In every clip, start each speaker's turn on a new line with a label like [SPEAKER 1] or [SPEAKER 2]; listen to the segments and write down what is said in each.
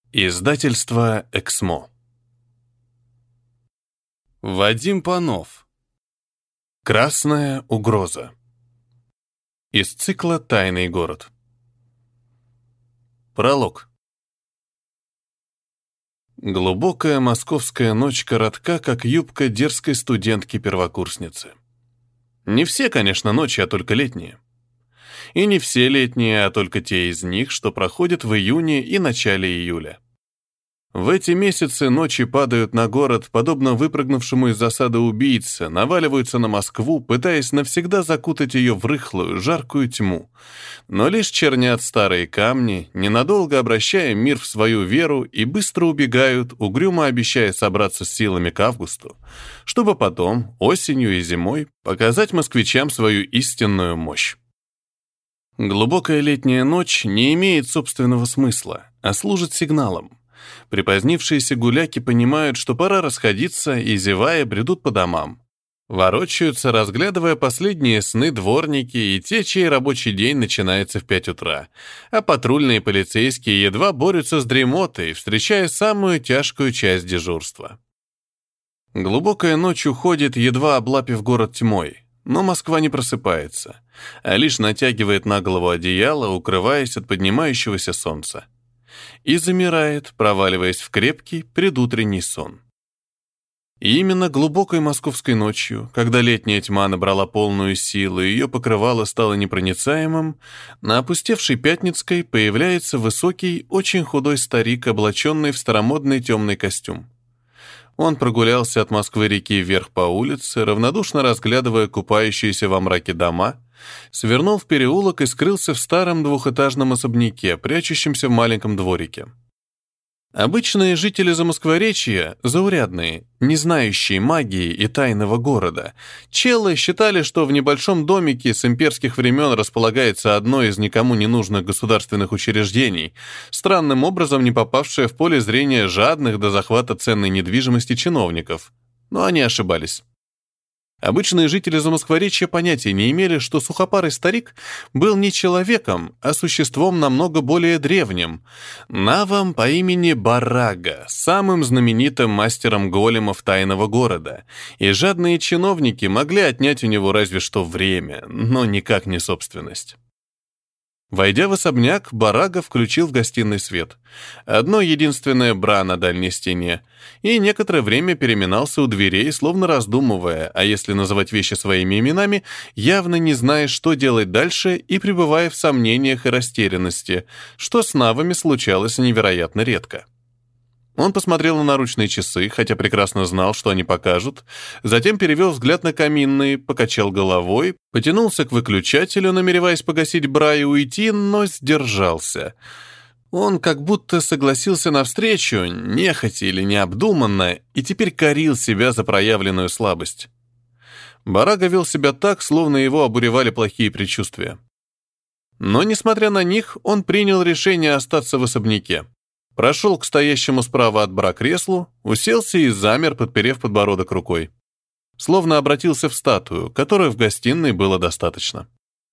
[SPEAKER 1] Издательство «Эксмо». Вадим Панов. «Красная угроза». Из цикла «Тайный город». Пролог. Глубокая московская ночь коротка, как юбка дерзкой студентки-первокурсницы. Не все, конечно, ночи, а только летние. И не все летние, а только те из них, что проходят в июне и начале июля. В эти месяцы ночи падают на город, подобно выпрыгнувшему из засады убийце, наваливаются на Москву, пытаясь навсегда закутать ее в рыхлую, жаркую тьму. Но лишь чернят старые камни, ненадолго обращая мир в свою веру, и быстро убегают, угрюмо обещая собраться с силами к августу, чтобы потом, осенью и зимой, показать москвичам свою истинную мощь. Глубокая летняя ночь не имеет собственного смысла, а служит сигналом. Припозднившиеся гуляки понимают, что пора расходиться, и, зевая, бредут по домам. Ворочаются, разглядывая последние сны дворники и те, чей рабочий день начинается в 5 утра. А патрульные полицейские едва борются с дремотой, встречая самую тяжкую часть дежурства. Глубокая ночь уходит, едва облапив город тьмой, но Москва не просыпается, а лишь натягивает на голову одеяло, укрываясь от поднимающегося солнца. И замирает, проваливаясь в крепкий предутренний сон. И именно глубокой московской ночью, когда летняя тьма набрала полную силу и ее покрывало стало непроницаемым, на опустевшей Пятницкой появляется высокий, очень худой старик, облаченный в старомодный темный костюм. Он прогулялся от Москвы-реки вверх по улице, равнодушно разглядывая купающиеся во мраке дома, свернул в переулок и скрылся в старом двухэтажном особняке, прячущемся в маленьком дворике. Обычные жители Замоскворечья, заурядные, не знающие магии и тайного города, челы считали, что в небольшом домике с имперских времен располагается одно из никому не нужных государственных учреждений, странным образом не попавшее в поле зрения жадных до захвата ценной недвижимости чиновников. Но они ошибались. Обычные жители Замоскворечья понятия не имели, что сухопарый старик был не человеком, а существом намного более древним, навом по имени Барага, самым знаменитым мастером големов тайного города, и жадные чиновники могли отнять у него разве что время, но никак не собственность. Войдя в особняк, Барага включил в гостиной свет. Одно единственное бра на дальней стене, и некоторое время переминался у дверей, словно раздумывая, а если называть вещи своими именами, явно не зная, что делать дальше, и пребывая в сомнениях и растерянности, что с навами случалось невероятно редко. Он посмотрел на наручные часы, хотя прекрасно знал, что они покажут, затем перевел взгляд на каминные, покачал головой, потянулся к выключателю, намереваясь погасить бра и уйти, но сдержался. Он как будто согласился навстречу, нехотя или необдуманно, и теперь корил себя за проявленную слабость. Барага вел себя так, словно его обуревали плохие предчувствия. Но, несмотря на них, он принял решение остаться в особняке. Прошел к стоящему справа от бра креслу, уселся и замер, подперев подбородок рукой. Словно обратился в статую, которой в гостиной было достаточно.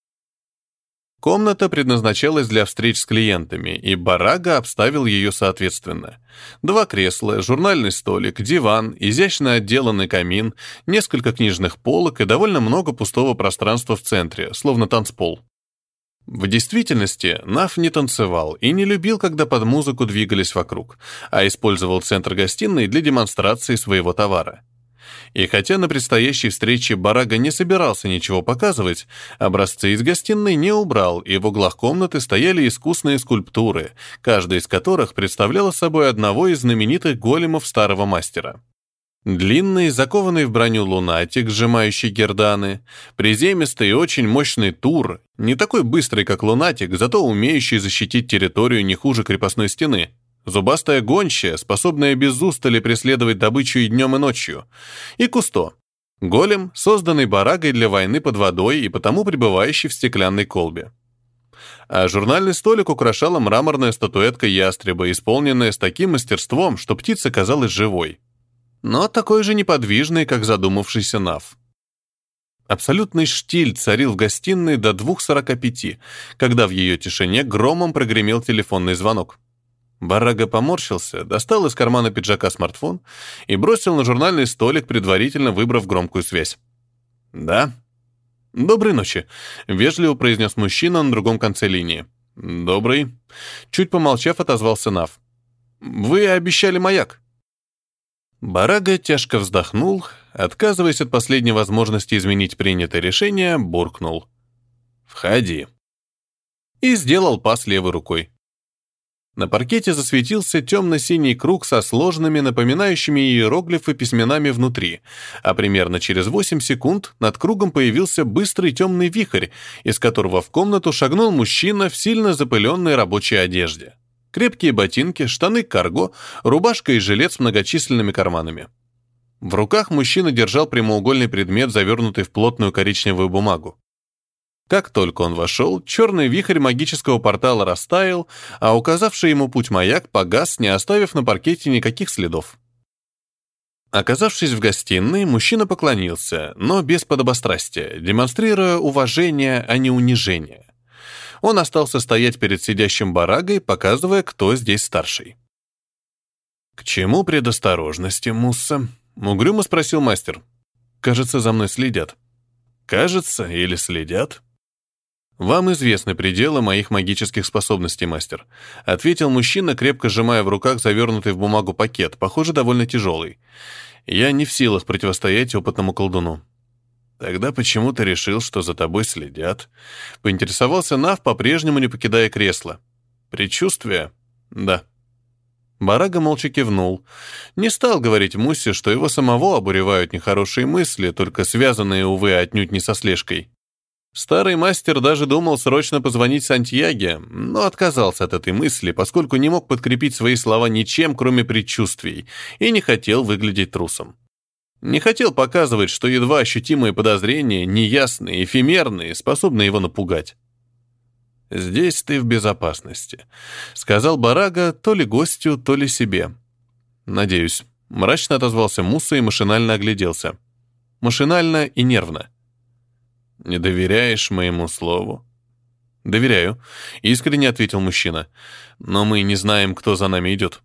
[SPEAKER 1] Комната предназначалась для встреч с клиентами, и Барага обставил ее соответственно. 2 кресла, журнальный столик, диван, изящно отделанный камин, несколько книжных полок и довольно много пустого пространства в центре, словно танцпол. В действительности Нав не танцевал и не любил, когда под музыку двигались вокруг, а использовал центр гостиной для демонстрации своего товара. И хотя на предстоящей встрече Барага не собирался ничего показывать, образцы из гостиной не убрал, и в углах комнаты стояли искусные скульптуры, каждая из которых представляла собой одного из знаменитых големов старого мастера. Длинный, закованный в броню лунатик, сжимающий герданы, приземистый и очень мощный тур, не такой быстрый, как лунатик, зато умеющий защитить территорию не хуже крепостной стены, зубастая гончая, способная без устали преследовать добычу и днем, и ночью, и Кусто, голем, созданный Барагой для войны под водой и потому пребывающий в стеклянной колбе. А журнальный столик украшала мраморная статуэтка ястреба, исполненная с таким мастерством, что птица казалась живой, но такой же неподвижный, как задумавшийся Нав. Абсолютный штиль царил в гостиной до 2:45, когда в ее тишине громом прогремел телефонный звонок. Барага поморщился, достал из кармана пиджака смартфон и бросил на журнальный столик, предварительно выбрав громкую связь. «Да». «Доброй ночи», — вежливо произнес мужчина на другом конце линии. «Добрый». Чуть помолчав, отозвался Нав. «Вы обещали маяк». Барага тяжко вздохнул, отказываясь от последней возможности изменить принятое решение, буркнул. «Входи». И сделал пас левой рукой. На паркете засветился темно-синий круг со сложными, напоминающими иероглифы письменами внутри, а примерно через 8 секунд над кругом появился быстрый темный вихрь, из которого в комнату шагнул мужчина в сильно запыленной рабочей одежде. Крепкие ботинки, штаны карго, рубашка и жилет с многочисленными карманами. В руках мужчина держал прямоугольный предмет, завернутый в плотную коричневую бумагу. Как только он вошел, черный вихрь магического портала растаял, а указавший ему путь маяк погас, не оставив на паркете никаких следов. Оказавшись в гостиной, мужчина поклонился, но без подобострастия, демонстрируя уважение, а не унижение. Он остался стоять перед сидящим Барагой, показывая, кто здесь старший. «К чему предосторожности, Мусса?» — угрюмо спросил мастер. «Кажется, за мной следят». «Кажется или следят?» «Вам известны пределы моих магических способностей, мастер», — ответил мужчина, крепко сжимая в руках завернутый в бумагу пакет, похоже, довольно тяжелый. «Я не в силах противостоять опытному колдуну». «Тогда почему ты решил, что за тобой следят?» — поинтересовался Нав, по-прежнему не покидая кресла. «Предчувствие?» «Да». Барага молча кивнул. Не стал говорить Муссе, что его самого обуревают нехорошие мысли, только связанные, увы, отнюдь не со слежкой. Старый мастер даже думал срочно позвонить Сантьяге, но отказался от этой мысли, поскольку не мог подкрепить свои слова ничем, кроме предчувствий, и не хотел выглядеть трусом. Не хотел показывать, что едва ощутимые подозрения, неясные, эфемерные, способны его напугать. «Здесь ты в безопасности», — сказал Барага то ли гостю, то ли себе. «Надеюсь», — мрачно отозвался Мусса и машинально огляделся. Машинально и нервно. «Не доверяешь моему слову?» «Доверяю», — искренне ответил мужчина. «Но мы не знаем, кто за нами идет».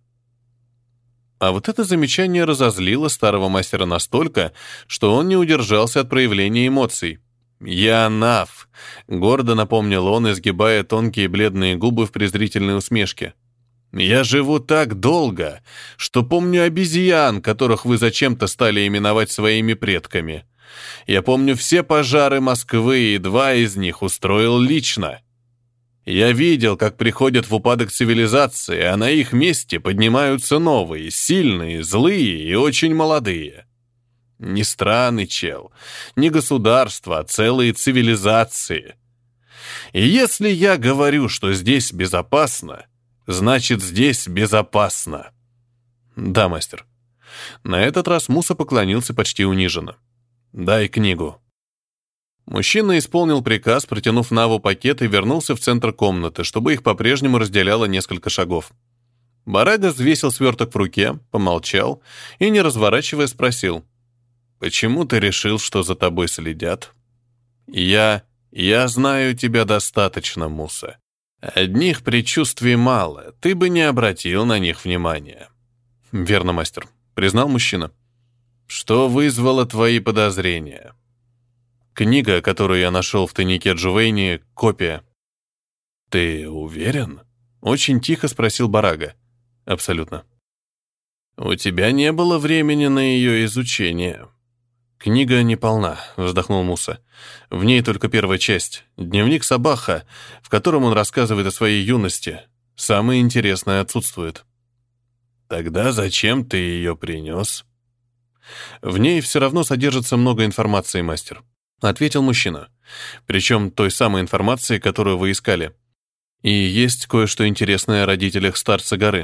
[SPEAKER 1] А вот это замечание разозлило старого мастера настолько, что он не удержался от проявления эмоций. «Я Нав», — гордо напомнил он, изгибая тонкие бледные губы в презрительной усмешке. «Я живу так долго, что помню обезьян, которых вы зачем-то стали именовать своими предками. Я помню все пожары Москвы, и 2 из них устроил лично. Я видел, как приходят в упадок цивилизации, а на их месте поднимаются новые, сильные, злые и очень молодые. Не страны, чел, не государства, а целые цивилизации. И если я говорю, что здесь безопасно, значит, здесь безопасно». «Да, мастер». На этот раз Мусса поклонился почти униженно. «Дай книгу». Мужчина исполнил приказ, протянув Наву пакет, и вернулся в центр комнаты, чтобы их по-прежнему разделяло несколько шагов. Барага взвесил сверток в руке, помолчал и, не разворачивая, спросил: «Почему ты решил, что за тобой следят?» Я знаю тебя достаточно, Мусса. Одних предчувствий мало, ты бы не обратил на них внимания». «Верно, мастер», — признал мужчина. «Что вызвало твои подозрения?» «Книга, которую я нашел в тайнике Джувейни, копия». «Ты уверен?» — очень тихо спросил Барага. «Абсолютно». «У тебя не было времени на ее изучение». «Книга не полна», — вздохнул Мусса. «В ней только первая часть. Дневник Сабаха, в котором он рассказывает о своей юности. Самое интересное отсутствует». «Тогда зачем ты ее принес?» «В ней все равно содержится много информации, мастер», — ответил мужчина. «Причем той самой информации, которую вы искали. И есть кое-что интересное о родителях старца горы».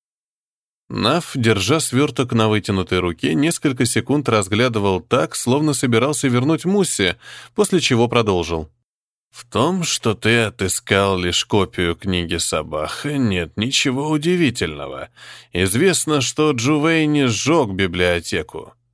[SPEAKER 1] Нав, держа сверток на вытянутой руке, несколько секунд разглядывал так, словно собирался вернуть Муссе, после чего продолжил. «В том, что ты отыскал лишь копию книги Сабаха, нет ничего удивительного. Известно, что Джувейни сжег библиотеку.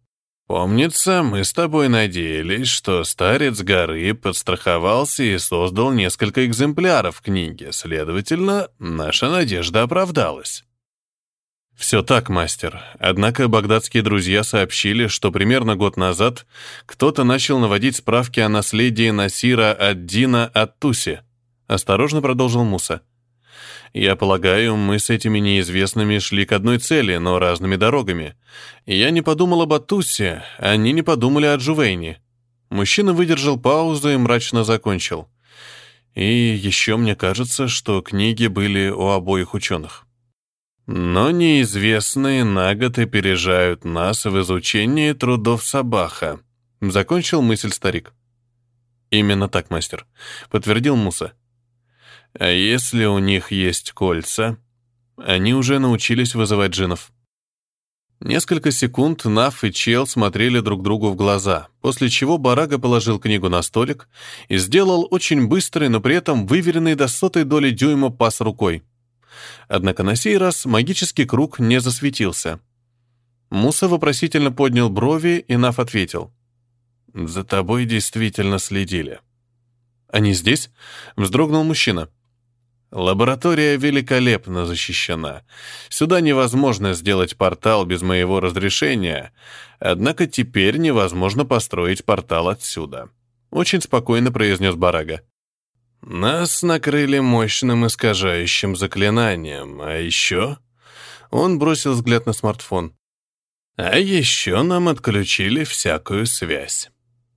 [SPEAKER 1] Помнится, мы с тобой надеялись, что старец горы подстраховался и создал несколько экземпляров книги, следовательно, наша надежда оправдалась. Все так, мастер. Однако багдадские друзья сообщили, что примерно год назад кто-то начал наводить справки о наследии Насира ад-Дина ат-Туси. Осторожно продолжил Муса. Я полагаю, мы с этими неизвестными шли к одной цели, но разными дорогами. Я не подумал об Ат-Тусе, они не подумали о Джувейне. Мужчина выдержал паузу и мрачно закончил. И еще мне кажется, что книги были у обоих ученых. Но неизвестные на год опережают нас в изучении трудов Сабаха, закончил мысль старик. Именно так, мастер, подтвердил Муса. А если у них есть кольца, они уже научились вызывать джиннов. Несколько секунд Наф и Чел смотрели друг другу в глаза, после чего Барага положил книгу на столик и сделал очень быстрый, но при этом выверенный до сотой доли дюйма пас рукой. Однако на сей раз магический круг не засветился. Муса вопросительно поднял брови, и Наф ответил. «За тобой действительно следили». «Они здесь?» — вздрогнул мужчина. «Лаборатория великолепно защищена. Сюда невозможно сделать портал без моего разрешения, однако теперь невозможно построить портал отсюда», — очень спокойно произнес Барага. «Нас накрыли мощным искажающим заклинанием, а еще...» Он бросил взгляд на смартфон. «А еще нам отключили всякую связь».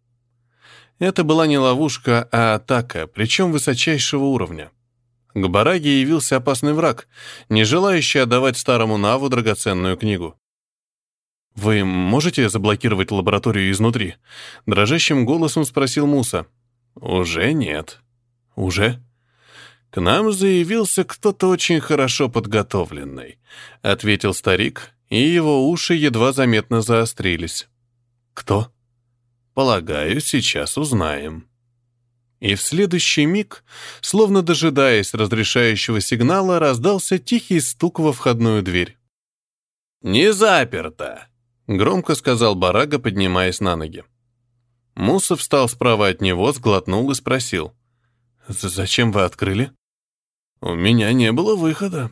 [SPEAKER 1] Это была не ловушка, а атака, причем высочайшего уровня. К Бараге явился опасный враг, не желающий отдавать старому Наву драгоценную книгу. «Вы можете заблокировать лабораторию изнутри?» Дрожащим голосом спросил Муса. «Уже нет». «Уже?» «К нам заявился кто-то очень хорошо подготовленный», — ответил старик, и его уши едва заметно заострились. «Кто?» «Полагаю, сейчас узнаем». И в следующий миг, словно дожидаясь разрешающего сигнала, раздался тихий стук во входную дверь. «Не заперто», — громко сказал Барага, поднимаясь на ноги. Муса встал справа от него, сглотнул и спросил. «Зачем вы открыли?» «У меня не было выхода».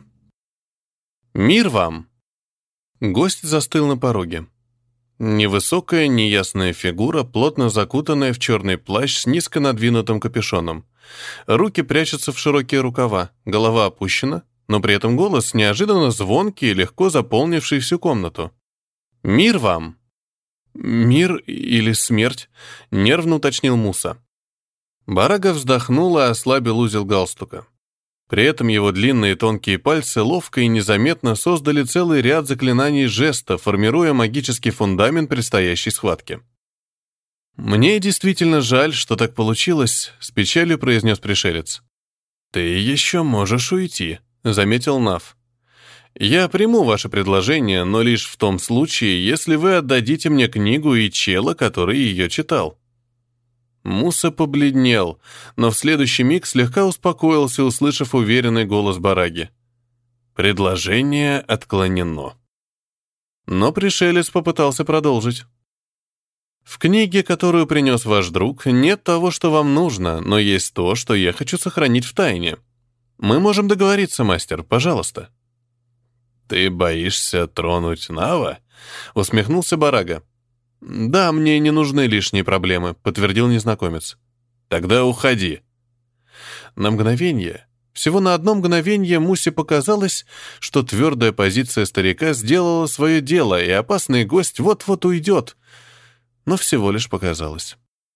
[SPEAKER 1] «Мир вам!» Гость застыл на пороге. Невысокая, неясная фигура, плотно закутанная в черный плащ с низко надвинутым капюшоном. Руки прячутся в широкие рукава, голова опущена, но при этом голос неожиданно звонкий и легко заполнивший всю комнату. «Мир вам!» «Мир или смерть?» — нервно уточнил Муса. Барага вздохнул и ослабил узел галстука. При этом его длинные тонкие пальцы ловко и незаметно создали целый ряд заклинаний жеста, формируя магический фундамент предстоящей схватки. «Мне действительно жаль, что так получилось», — с печалью произнес пришелец. «Ты еще можешь уйти», — заметил Нав. «Я приму ваше предложение, но лишь в том случае, если вы отдадите мне книгу и чела, который ее читал». Муса побледнел, но в следующий миг слегка успокоился, услышав уверенный голос Бараги. «Предложение отклонено». Но пришелец попытался продолжить. «В книге, которую принес ваш друг, нет того, что вам нужно, но есть то, что я хочу сохранить в тайне. Мы можем договориться, мастер, пожалуйста». «Ты боишься тронуть Нава?» — усмехнулся Барага. «Да, мне не нужны лишние проблемы», — подтвердил незнакомец. «Тогда уходи». На мгновение, всего на одно мгновение Мусе показалось, что твердая позиция старика сделала свое дело, и опасный гость вот-вот уйдет. Но всего лишь показалось.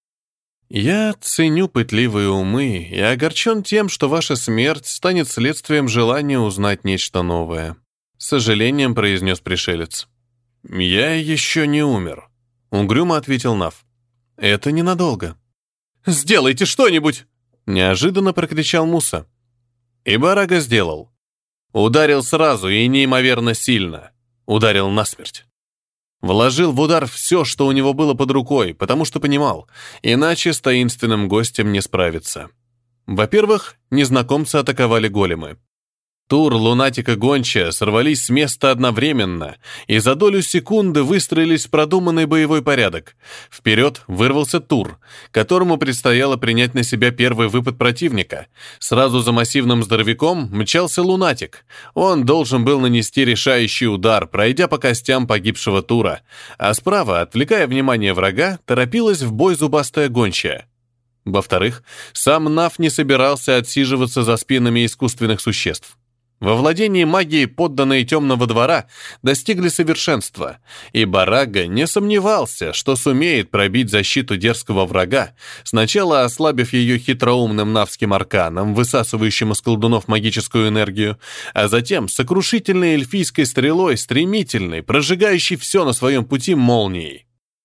[SPEAKER 1] «Я ценю пытливые умы и огорчен тем, что ваша смерть станет следствием желания узнать нечто новое», — с сожалением произнес пришелец. «Я еще не умер», — угрюмо ответил Нав. «Это ненадолго». «Сделайте что-нибудь!» — неожиданно прокричал Муса. И Барага сделал. Ударил сразу и неимоверно сильно. Ударил насмерть. Вложил в удар все, что у него было под рукой, потому что понимал, иначе с таинственным гостем не справиться. Во-первых, незнакомцы атаковали големы. Тур, Лунатик и Гончая сорвались с места одновременно и за долю секунды выстроились в продуманный боевой порядок. Вперед вырвался Тур, которому предстояло принять на себя первый выпад противника. Сразу за массивным здоровяком мчался Лунатик. Он должен был нанести решающий удар, пройдя по костям погибшего Тура, а справа, отвлекая внимание врага, торопилась в бой зубастая Гончая. Во-вторых, сам Нав не собирался отсиживаться за спинами искусственных существ. Во владении магией подданные Темного двора достигли совершенства, и Барага не сомневался, что сумеет пробить защиту дерзкого врага, сначала ослабив ее хитроумным навским арканом, высасывающим из колдунов магическую энергию, а затем сокрушительной эльфийской стрелой, стремительной, прожигающей все на своем пути молнией.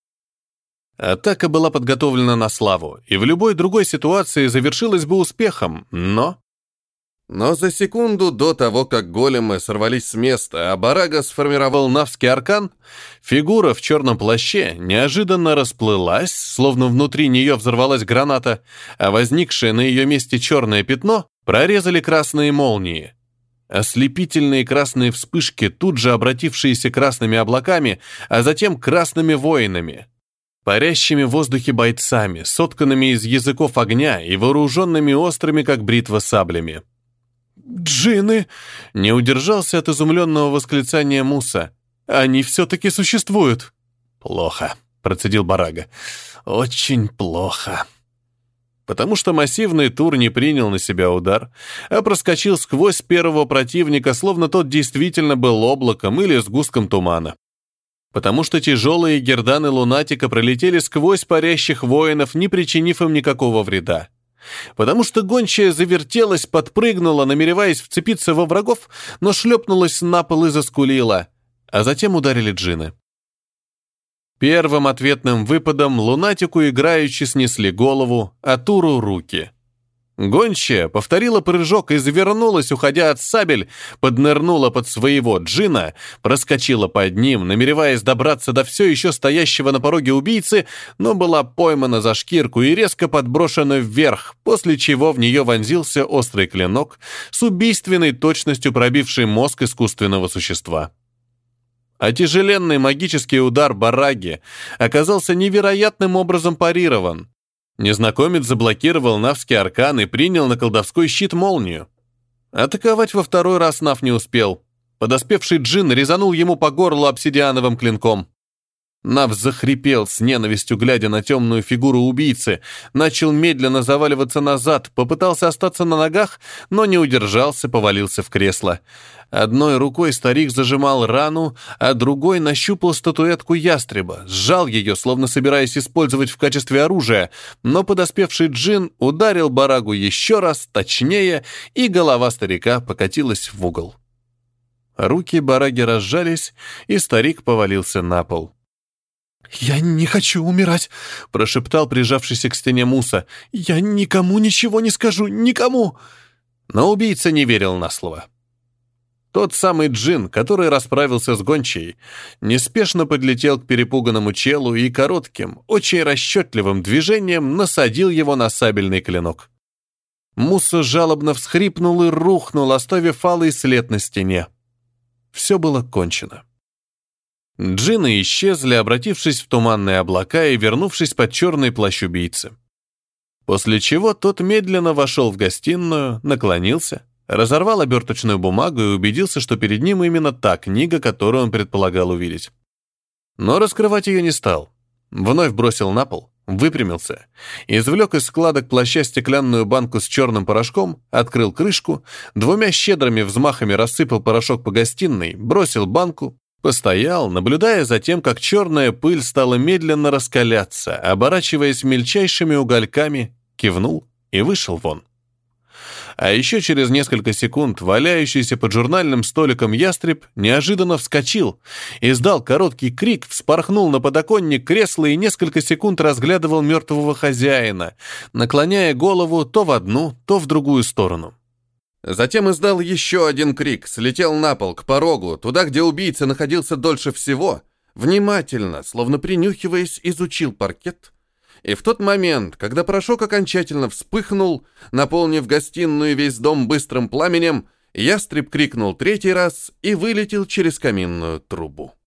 [SPEAKER 1] Атака была подготовлена на славу, и в любой другой ситуации завершилась бы успехом, Но за секунду до того, как големы сорвались с места, а Барага сформировал навский аркан, фигура в черном плаще неожиданно расплылась, словно внутри нее взорвалась граната, а возникшее на ее месте черное пятно прорезали красные молнии. Ослепительные красные вспышки, тут же обратившиеся красными облаками, а затем красными воинами. Парящими в воздухе бойцами, сотканными из языков огня и вооруженными острыми, как бритва, саблями. «Джинны!» — не удержался от изумленного восклицания Муса. «Они все-таки существуют!» «Плохо», — процедил Барага. «Очень плохо». Потому что массивный Тур не принял на себя удар, а проскочил сквозь первого противника, словно тот действительно был облаком или сгустком тумана. Потому что тяжелые герданы Лунатика пролетели сквозь парящих воинов, не причинив им никакого вреда. Потому что Гончая завертелась, подпрыгнула, намереваясь вцепиться во врагов, но шлепнулась на пол и заскулила, а затем ударили джинны. Первым ответным выпадом Лунатику играючи снесли голову, а Туру — руки. Гончая повторила прыжок и завернулась, уходя от сабель, поднырнула под своего джина, проскочила под ним, намереваясь добраться до все еще стоящего на пороге убийцы, но была поймана за шкирку и резко подброшена вверх, после чего в нее вонзился острый клинок с убийственной точностью пробивший мозг искусственного существа. Отяжеленный магический удар Бараги оказался невероятным образом парирован. Незнакомец заблокировал навский аркан и принял на колдовской щит молнию. Атаковать во второй раз Нав не успел. Подоспевший джин резанул ему по горлу обсидиановым клинком. Нав захрипел с ненавистью, глядя на темную фигуру убийцы, начал медленно заваливаться назад, попытался остаться на ногах, но не удержался, повалился в кресло. Одной рукой старик зажимал рану, а другой нащупал статуэтку ястреба, сжал ее, словно собираясь использовать в качестве оружия, но подоспевший джин ударил Барагу еще раз, точнее, и голова старика покатилась в угол. Руки Бараги разжались, и старик повалился на пол. «Я не хочу умирать», — прошептал прижавшийся к стене Муса. «Я никому ничего не скажу, никому!» Но убийца не верил на слово. Тот самый джин, который расправился с Гончей, неспешно подлетел к перепуганному челу и коротким, очень расчетливым движением насадил его на сабельный клинок. Муса жалобно всхрипнул и рухнул, оставив алый след на стене. Все было кончено. Джинны исчезли, обратившись в туманные облака и вернувшись под черный плащ убийцы. После чего тот медленно вошел в гостиную, наклонился, разорвал оберточную бумагу и убедился, что перед ним именно та книга, которую он предполагал увидеть. Но раскрывать ее не стал. Вновь бросил на пол, выпрямился, извлек из складок плаща стеклянную банку с черным порошком, открыл крышку, двумя щедрыми взмахами рассыпал порошок по гостиной, бросил банку, постоял, наблюдая за тем, как черная пыль стала медленно раскаляться, оборачиваясь мельчайшими угольками, кивнул и вышел вон. А еще через несколько секунд валяющийся под журнальным столиком ястреб неожиданно вскочил, издал короткий крик, вспорхнул на подоконник кресла и несколько секунд разглядывал мертвого хозяина, наклоняя голову то в одну, то в другую сторону. Затем издал еще один крик, слетел на пол, к порогу, туда, где убийца находился дольше всего, внимательно, словно принюхиваясь, изучил паркет. И в тот момент, когда порошок окончательно вспыхнул, наполнив гостиную и весь дом быстрым пламенем,
[SPEAKER 2] Ястреб крикнул третий раз и вылетел через каминную трубу.